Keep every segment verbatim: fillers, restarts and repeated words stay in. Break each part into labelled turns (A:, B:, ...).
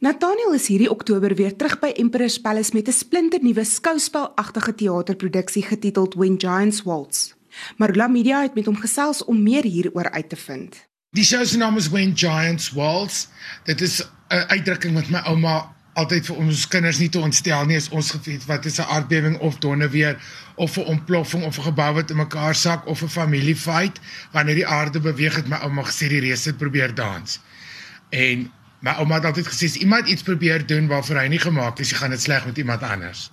A: Nathaniel is hierdie Oktober weer terug by Emperor's Palace met 'n splinternuwe skouspelagtige teaterproduksie getiteld When Giants Waltz. Marula Media het met hom gesels om meer hieroor uit te vind.
B: Die show se naam is When Giants Waltz. Dit is 'n uitdrukking wat my ouma altyd vir ons kinders nie te ontstel nie, as ons geviet wat is 'n aardbewing of donderweer of 'n ontploffing of 'n gebou wat in mekaar sak of 'n familiefight. Wanneer die aarde beweeg het my ouma gesê die reus het probeer dans. En my ouma het altyd gesê, as iemand iets probeer doen waarvoor hy nie gemaak is, jy gaan dit sleg met iemand anders.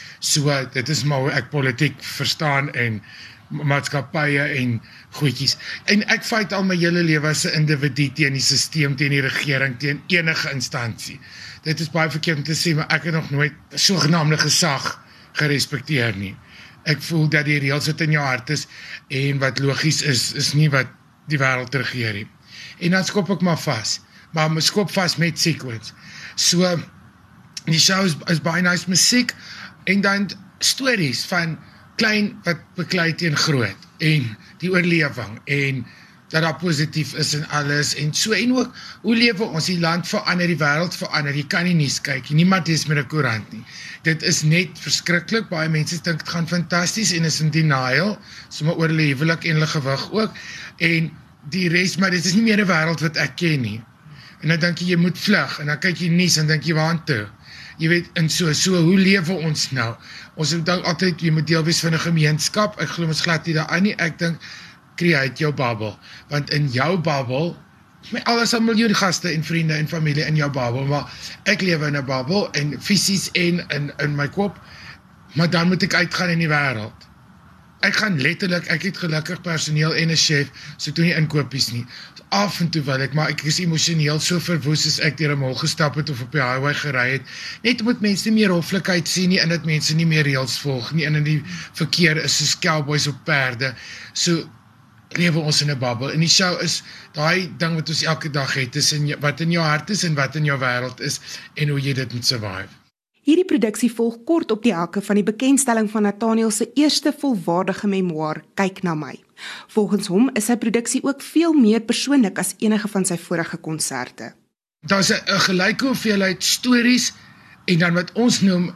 B: So, dit is maar hoe ek politiek verstaan en maatskappye en goedjies. En ek fight al my hele lewe as 'n individu teen die stelsel, teen die regering, teen enige instansie. Dit is baie verkeerd om te sê, maar ek het nog nooit sogenaamde gesag gerespekteer nie. Ek voel dat die reëls wat in jou hart is en wat logies is, is nie wat die wêreld regeer nie. En dan skop ek maar vas. Maar my skop vas met sequence. So, die show is, is baie nice musiek, en dan stories van klein wat beklei teen groot, en die oorlewing, en dat dat positief is en alles, en so, en ook, hoe lewe ons, die land verander, die wêreld verander, jy kan nie nuus kyk, niemand is met 'n koerant nie. Dit is net verskriklik, baie mense dink dit gaan fantasties, en is in denial, sommer oor hulle huwelik en hulle gewig ook, en die rest, maar dit is nie meer 'n wêreld wat ek ken nie. En dan dink jy, jy moet vlug, en dan kyk jy nuus, en dink jy, waar toe? Jy weet, en so, so, hoe lewe ons nou? Ons dink altyd, jy moet deel wees van 'n gemeenskap, ek glo ons glad nie daaraan nie, ek dink, create jou bubble, want in jou bubble, my alles al miljoen gaste en vriende en familie in jou bubble, maar ek lewe in 'n bubble, en fisies en in, in my kop, maar dan moet ek uitgaan in die wêreld. Ek gaan letterlik, ek het gelukkig personeel en 'n chef, so ek doen nie inkopies nie. So af en toe wil ek, maar ek is emosioneel so verwoes as ek deur 'n mall gestap het of op die highway gery het, net omdat mense nie meer hoflikheid sien nie, en dat mense nie meer reëls volg nie, en in die verkeer is soos cowboys op perde. So lewe ons in 'n bubble, en die show is daai ding wat ons elke dag het, is in, wat in jou hart is en wat in jou wêreld is, en hoe jy dit moet survive.
A: Hierdie produksie volg kort op die hakke van die bekendstelling van Nathaniel se eerste volwaardige memoir, Kyk na my. Volgens hom is sy produksie ook veel meer persoonlik as enige van sy vorige konserte.
B: Daar's 'n gelyke hoeveelheid stories en dan wat ons noem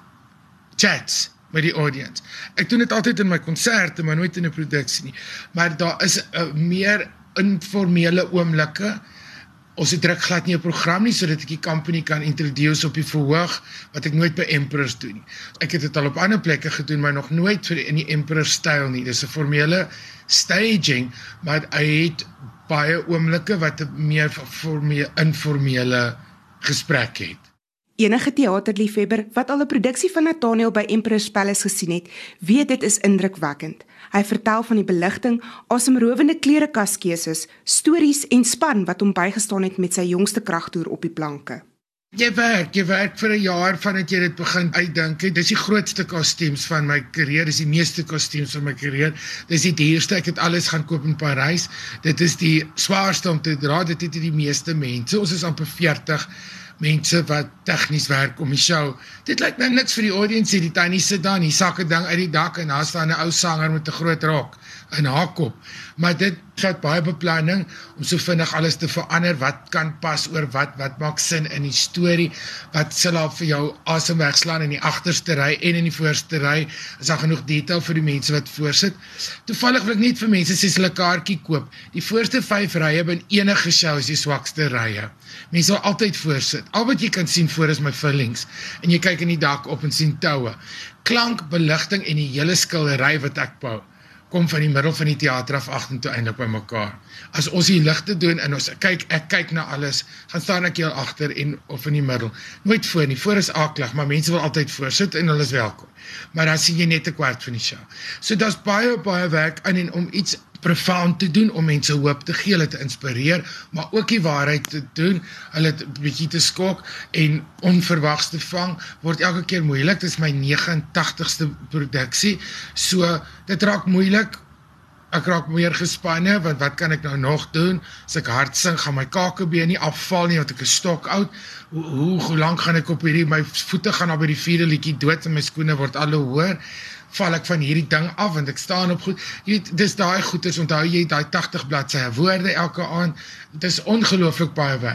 B: chats met die audience. Ek doen dit altyd in my konserte, maar nooit in 'n produksie nie. Maar daar is 'n meer informele oomblikke. Ons het druk glad nie 'n program nie, sodat ek die company kan introduce op die verhoog, wat ek nooit by Emperors doen nie. Ek het dit al op ander plekke gedoen, maar nog nooit vir in die Emperor styl nie. Dis 'n formele staging, maar hy het baie oomblikke wat 'n meer formele, informele gesprek het.
A: Enige teaterliefhebber wat al 'n produksie van Nathaniel by Emperor's Palace gesien het, weet dit is indrukwekkend. Hy vertel van die beligting, asemrowende klerekaskeuses, stories en span wat hom bygestaan het met sy jongste kragtoer op die planke.
B: Jy werk, jy werk vir 'n jaar vandat jy dit begin uitdink. Dis die grootste kostuums van my karier, dis die meeste kostuums van my karier. Dis die duurste, ek het alles gaan koop in Parys. Dit is die swaarste om te dra, dit het die meeste mense. Ons is amper veertig mense wat tegnies werk om die show. Dit lyk nou niks vir die audience, die tannie sit daar, die sakke ding uit die dak, en daar staan 'n ou sanger met 'n groot rok in haar kop. Maar dit vat baie beplanning om so vinnig alles te verander, wat kan pas oor wat, wat maak sin in die storie, wat sal daar vir jou asem wegslaan in die agterste ry en in die voorste ry, is daar genoeg detail vir die mense wat voorsit. Toevallig wil ek net vir mense sê, as hulle 'n kaartjie koop, die voorste vyf rye by enige show is die swakste rye. Mense wil altyd voorsit. Al wat jy kan sien voor is my fillings, en jy kyk in die dak op en sien toue. Klank, beligting en die hele skildery wat ek bou, kom van die middel van die teater af agtertoe eintlik by mekaar. As ons die ligte doen en ons kyk, ek kyk na alles, gaan staan ek heel agter en of in die middel. Nooit voor nie, voor is aklig, maar mense wil altyd voorsit en hulle is welkom. Maar dan sien jy net 'n kwart van die show. So daar's baie baie werk aan en om iets profound te doen, om mense hoop te gee, hulle te inspireer, maar ook die waarheid te doen, hulle 'n bietjie te skok en onverwags te vang, word elke keer moeilik. Dit is my negentig tagtigste produksie, so dit raak moeilik. Ek raak meer gespanne, want wat kan ek nou nog doen? As ek hard sing, gaan my kakebeen nie afval nie, want ek is stok oud. Hoe, hoe, hoe lang gaan ek op hierdie, my voete gaan al by die vierde liedjie dood, en my skoene word al hoe hoër. Val ek van hierdie ding af, want ek staan op goed. Jy weet, dis daai goeders, onthou jy, daai tagtig bladsye woorde elke aand. Dit is ongelooflik baie werk.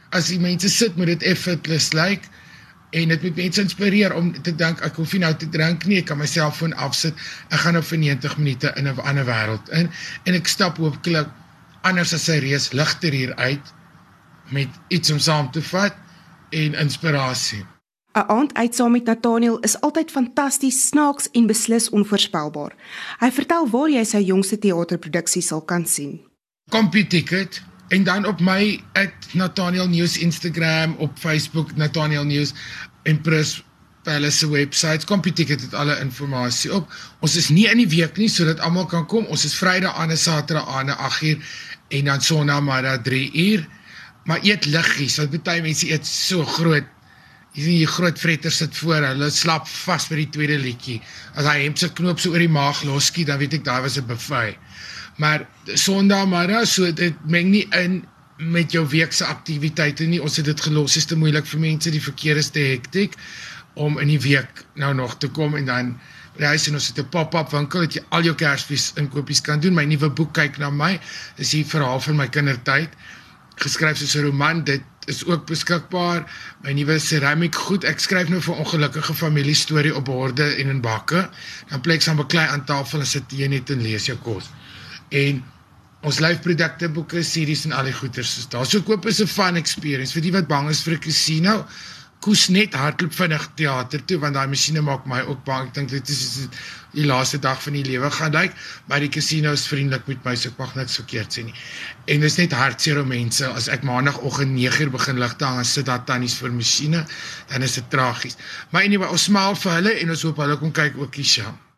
B: as die mense sit, moet dit effortless lyk, like, en dit moet mense inspireer om te dink, ek hoef nie nou te drink nie, ek kan my selfoon afsit, ek gaan nou vir negentig minute in 'n ander wêreld in, en ek stap hopelik anders as 'n reus ligter hier uit, met iets om saam te vat, en inspirasie.
A: 'n Aand uit saam met Nathaniel is altyd fantasties, snaaks en beslis onvoorspelbaar. Hy vertel waar jy sy jongste teaterproduksie sal kan sien.
B: CompuTicket, en dan op my at Nathaniel News Instagram, op Facebook Nathaniel News, Empress Palace se website, CompuTicket het alle informasie op. Ons is nie in die week nie, sodat almal kan kom. Ons is Vrydag aan en Saterdag aan agt uur en dan Sondag maar drie uur. Maar eet liggies, want baie mense eet so groot. Jy sien, die groot vretter sit voor, hulle slap vas by die tweede liedjie. As hy hemp se knoop so oor die maag loskie, dan weet ek daar was 'n buffet. Maar Sondagmiddag, so dit meng nie in met jou weekse aktiwiteite nie. Ons het dit gelos, is te moeilik vir mense, die verkeer is te hektiek om in die week nou nog te kom en dan by die huis en ons het 'n pop-up winkel dat jy al jou Kersfees inkopies kan doen. My nuwe boek Kyk na my, is die verhaal van my kindertyd, geskryf soos 'n roman, dit is ook beskikbaar. My nuwe ceramic goed, ek skryf nou vir ongelukkige familie storie op borde en in bakke, dan plek saam beklei aan tafel en sit jy net en lees jou kos. En ons live-produkte, boeke, series en al die goeders is daar. So koop is 'n fun experience, vir die wat bang is vir 'n casino, koes net hardloop vinnig teater toe, want daai masjiene maak my ook bang. Ek dink dit is die laaste dag van die lewe gaan lyk, maar die casino is vriendelik met my, so ek mag niks verkeerd sê nie. En dit is net hartseer om mense, as ek maandagoggend nege uur begin ligte hang en sit daar tannies vir masjiene, dan is dit tragies. Maar anyway, ons smaal vir hulle en ons hoop hulle kom kyk ook die show.